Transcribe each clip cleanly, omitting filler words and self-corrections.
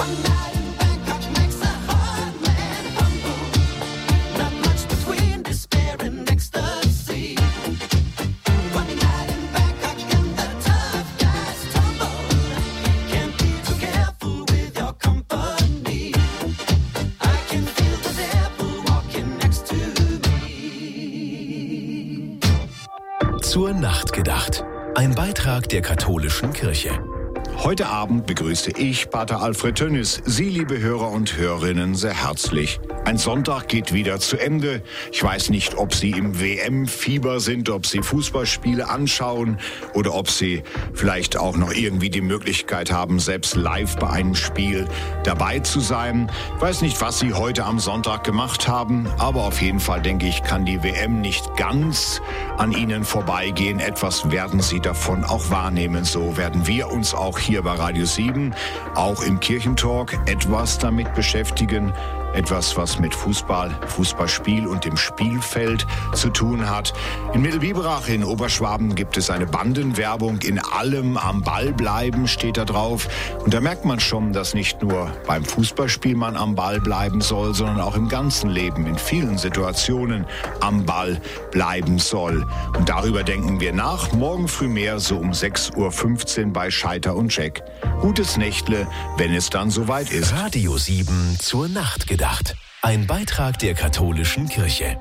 Zur Nacht gedacht. Ein Beitrag der katholischen Kirche. Heute Abend begrüße ich, Pater Alfred Tönnis, Sie, liebe Hörer und Hörerinnen, sehr herzlich. Ein Sonntag geht wieder zu Ende. Ich weiß nicht, ob Sie im WM-Fieber sind, ob Sie Fußballspiele anschauen oder ob Sie vielleicht auch noch irgendwie die Möglichkeit haben, selbst live bei einem Spiel dabei zu sein. Ich weiß nicht, was Sie heute am Sonntag gemacht haben, aber auf jeden Fall, denke ich, kann die WM nicht ganz an Ihnen vorbeigehen. Etwas werden Sie davon auch wahrnehmen. So werden wir uns auch hier bei Radio 7, auch im Kirchentalk, etwas damit beschäftigen. Etwas, was mit Fußballspiel und dem Spielfeld zu tun hat. In Mittelbiberach in Oberschwaben gibt es eine Bandenwerbung. In allem am Ball bleiben steht da drauf. Und da merkt man schon, dass nicht nur beim Fußballspiel man am Ball bleiben soll, sondern auch im ganzen Leben, in vielen Situationen am Ball bleiben soll. Und darüber denken wir nach. Morgen früh mehr, so um 6:15 Uhr bei Scheiter und Jack. Gutes Nächtle, wenn es dann soweit ist. Radio 7 zur Nacht gedacht. Ein Beitrag der katholischen Kirche.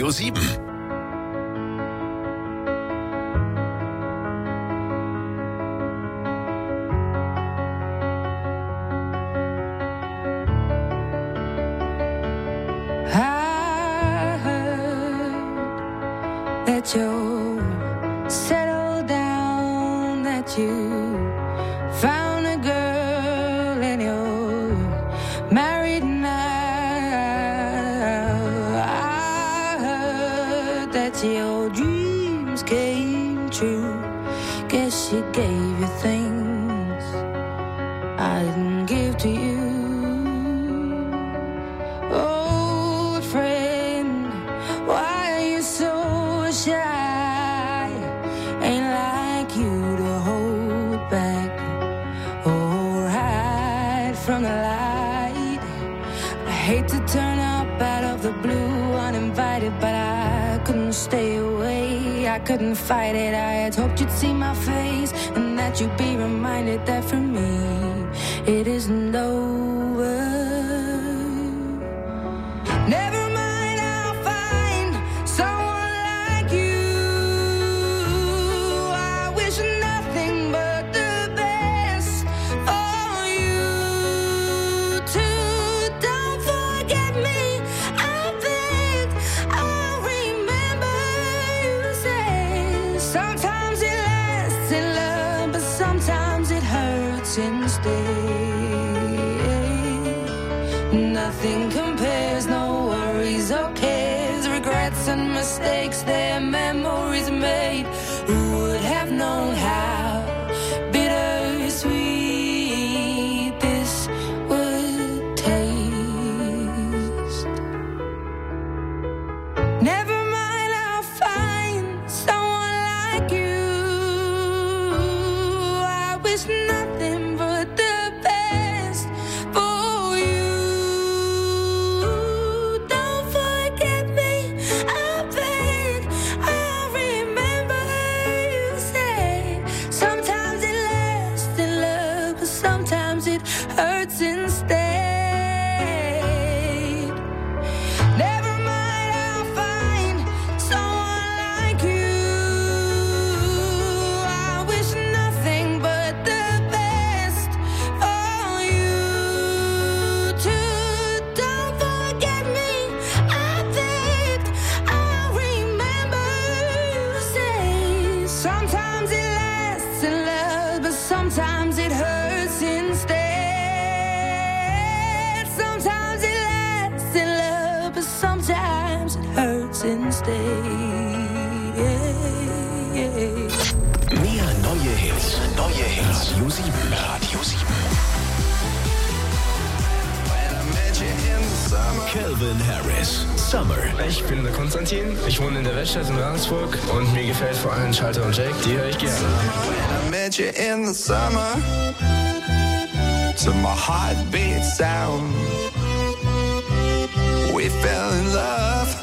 Radio 7. That you settled down, that you found a girl and you're married now. I heard that your dreams came true. Guess she gave you things I didn't give to you. Old friend, why are you so shy? Ain't like you to hold back or hide from the light. I hate to turn up out of the blue uninvited, but I couldn't stay away. I couldn't fight it. I had hoped you'd see my face and that you'd be reminded that for me it isn't over. Never mind, I'll find someone like you. I wish nothing but the best for you too. Don't forget me, I beg. I remember you said sometimes it lasts in love, but sometimes it hurts instead. Nothing compares, no worries or cares, regrets and mistakes, their memories made. Who would have known how bittersweet this would taste? Never mind, I'll find someone like you. I wish nothing but the best for you. Don't forget me, I beg. I remember you said sometimes it lasts in love, but sometimes it hurts instead. Never mind, I'll find someone like you. I wish nothing but the best for you too. Don't forget me, I begged. I remember you say sometimes it lasts in love, but sometimes it hurts instead. Sometimes it lasts in love, but sometimes it hurts instead. Mehr neue Hits. Radio 7. Radio 7. Calvin Harris. Summer. Ich bin der Konstantin, ich wohne in der Weststadt in Ravensburg und mir gefällt vor allem Schalter und Jack, die höre ich gerne. When I met you in the summer, to my heartbeat sound, we fell in love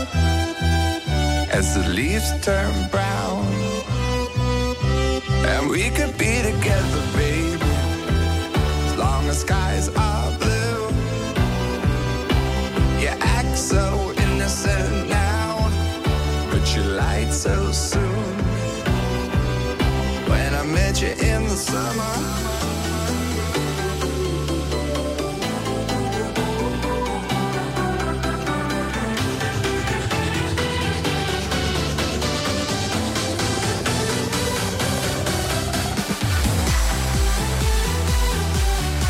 as the leaves turn brown, and we could be together, baby, as long as skies are blue. You act so innocent now, but you lied so soon. When I met you in the summer,